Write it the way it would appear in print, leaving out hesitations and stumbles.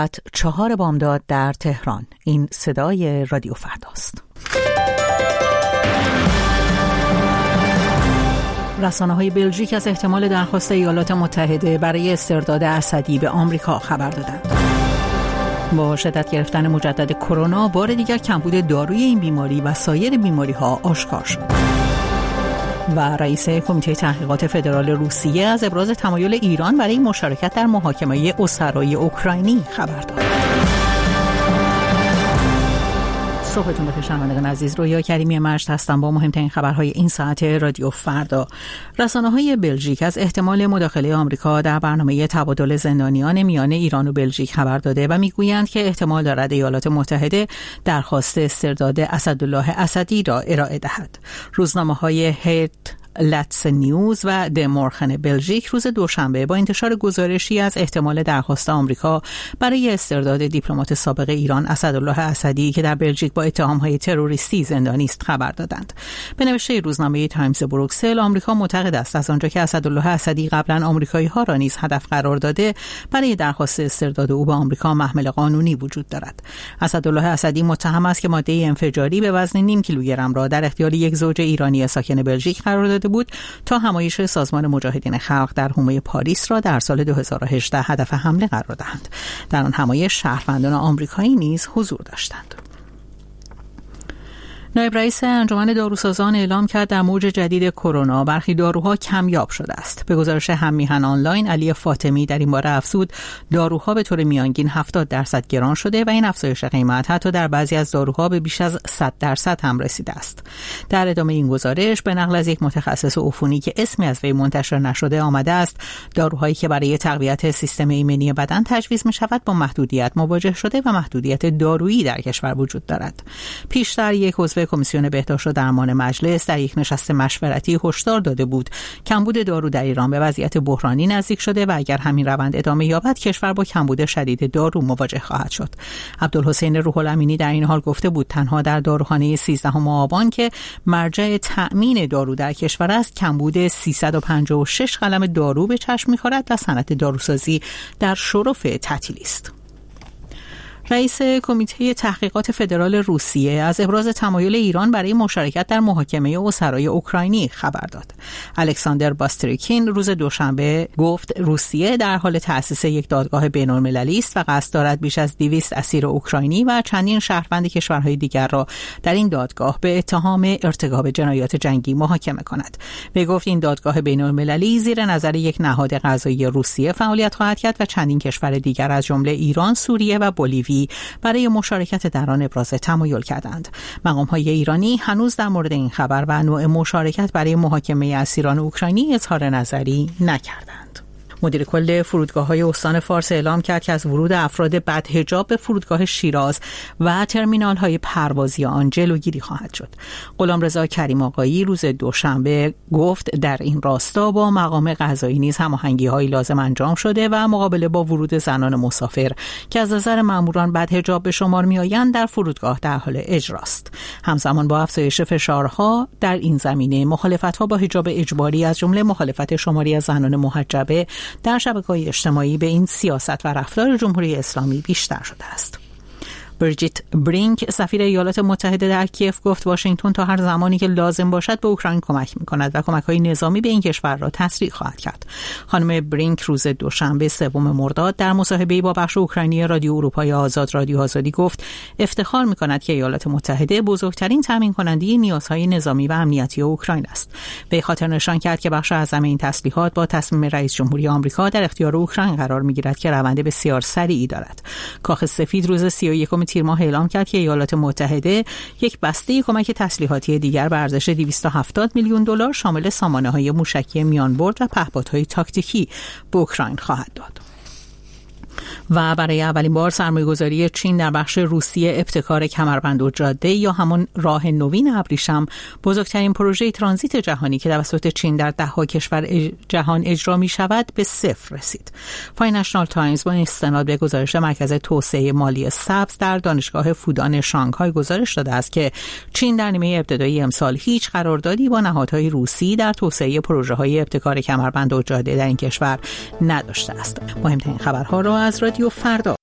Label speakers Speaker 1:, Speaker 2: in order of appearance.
Speaker 1: 4 بامداد در تهران. این صدای رادیو فرداست. رسانه‌های بلژیک از احتمال درخواست ایالات متحده برای استرداد اسدی به آمریکا خبر دادند. با شدت گرفتن مجدد کرونا، بار دیگر کمبود داروی این بیماری و سایر بیماری‌ها آشکار شد. و رئیس کمیته تحقیقات فدرال روسیه از ابراز تمایل ایران برای مشارکت در محاکمه اسرای اوکراینی خبر داد. صبحتون بخیر شنوندگان عزیز، رویا کریمی مجد هستم با مهمترین خبرهای این ساعت رادیو فردا. رسانه‌های بلژیک از احتمال مداخله آمریکا در برنامه تبادل زندانیان میان ایران و بلژیک خبر داده و میگویند که احتمال دارد ایالات متحده درخواست استرداد اسدالله اسدی را ارائه دهد. روزنامه‌های هرت لاتس نیوز و دمورخن بلژیک روز دوشنبه با انتشار گزارشی از احتمال درخواست آمریکا برای استرداد دیپلمات سابق ایران اسدالله اسدی که در بلژیک با اتهام‌های تروریستی زندانی است خبر دادند. به نوشته روزنامه تایمز بروکسل، آمریکا معتقد است از آنجا که اسدالله اسدی قبلا آمریکایی‌ها را نیز هدف قرار داده، برای درخواست استرداد او به آمریکا محمل قانونی وجود دارد. اسدالله اسدی متهم است که ماده انفجاری به وزن 0.5 کیلوگرم را در اختیار یک زوج ایرانی ساکن بلژیک قرار داده بود تا همایش سازمان مجاهدین خلق در حومه پاریس را در سال 2018 هدف حمله قرار دهند. در آن همایش شهروندان آمریکایی نیز حضور داشتند. نایب رئیس انجمن داروسازان اعلام کرد در موج جدید کرونا برخی داروها کمیاب شده است. به گزارش هم‌میهن آنلاین، علی فاطمی در این باره افزود داروها به طور میانگین 70% گران شده و این افزایش قیمت حتی در بعضی از داروها به بیش از 100% هم رسیده است. در ادامه این گزارش به نقل از یک متخصص عفونی که اسمی از وی منتشر نشده آمده است داروهایی که برای تقویت سیستم ایمنی بدن تجویز می‌شود با محدودیت مواجه شده و محدودیت دارویی در کشور وجود دارد. پیشتر یک عضو کمیسیون بهداشت و درمان مجلس در یک نشست مشورتی هشدار داده بود کمبود دارو در ایران به وضعیت بحرانی نزدیک شده و اگر همین روند ادامه یابد کشور با کمبود شدید دارو مواجه خواهد شد. عبدالحسین روح الامینی در این حال گفته بود تنها در داروخانه 13 آبان که مرجع تأمین دارو در کشور است کمبود 356 قلم دارو به چشم می‌خورد و صنعت داروسازی در شرف تعطیلی است. رئیس کمیته تحقیقات فدرال روسیه از ابراز تمایل ایران برای مشارکت در محاکمه اسرای اوکراینی خبر داد. الکساندر باستریکین روز دوشنبه گفت روسیه در حال تأسیس یک دادگاه بین‌المللی است و قصد دارد بیش از 200 اسیر اوکراینی و چندین شهروند کشورهای دیگر را در این دادگاه به اتهام ارتکاب جنایات جنگی محاکمه کند. وی گفت این دادگاه بین‌المللی زیر نظر یک نهاد قضایی روسیه فعالیت خواهد کرد و چندین کشور دیگر از جمله ایران، سوریه و بولیوی برای مشارکت در آن ابراز تمایل کردند. مقام‌های ایرانی هنوز در مورد این خبر و نوع مشارکت برای محاکمه اسیران اوکراینی اظهار نظری نکردند. مدیر کل فرودگاه‌های استان فارس اعلام کرد که از ورود افراد بدحجاب به فرودگاه شیراز و ترمینال‌های پروازی آن جلوگیری خواهد شد. غلامرضا کریم آقایی روز دوشنبه گفت در این راستا با مقام قضایی نیز هماهنگی‌های لازم انجام شده و مقابله با ورود زنان مسافر که از نظر ماموران بدحجاب به شمار می‌آیند در فرودگاه در حال اجراست. همزمان با افزایش فشارها در این زمینه مخالفت‌ها با حجاب اجباری از جمله مخالفت شماری از زنان محجبه در شبکه‌های اجتماعی به این سیاست و رفتار جمهوری اسلامی بیشتر شده است. بریجیت برینک سفیر ایالات متحده در کیف گفت واشنگتن تا هر زمانی که لازم باشد به اوکراین کمک می‌کند و کمک‌های نظامی به این کشور را تسریع خواهد کرد. خانم برینک روز دوشنبه 3 مرداد در مصاحبه‌ای با بخش اوکراینی رادیو اروپای آزاد رادیو آزادی گفت افتخار می‌کند که ایالات متحده بزرگترین تامین کننده نیازهای نظامی و امنیتی اوکراین است. به خاطر نشان کرد که بخش اعظم این تسلیحات با تصمیم رئیس جمهوری آمریکا در اختیار اوکراین قرار می‌گیرد که روند بسیار سریعی دارد. کاخ سفید روز 31 تیر ماه اعلام کرد که ایالات متحده یک بسته کمک تسلیحاتی دیگر به ارزش 270 میلیون دلار شامل سامانه‌های موشکی میانبرد و پهپادهای تاکتیکی به اوکراین خواهد داد. و برای اولین بار سرمایه‌گذاری چین در بخش روسیه ابتکار کمربند و جاده یا همون راه نوین ابریشم، بزرگترین پروژه ترانزیت جهانی که توسط چین در 10 کشور جهان اجرا می شود، به صفر رسید. فاینانشال تایمز با استناد به گزارش مرکز توسعه مالی سبز در دانشگاه فودان شانگهای گزارش داده است که چین در نیمه ابتدایی امسال هیچ قراردادی با نهادهای روسی در توسعه پروژه‌های ابتکار کمربند و جاده در این کشور نداشته است. مهمترین خبرها را از رادیو فردا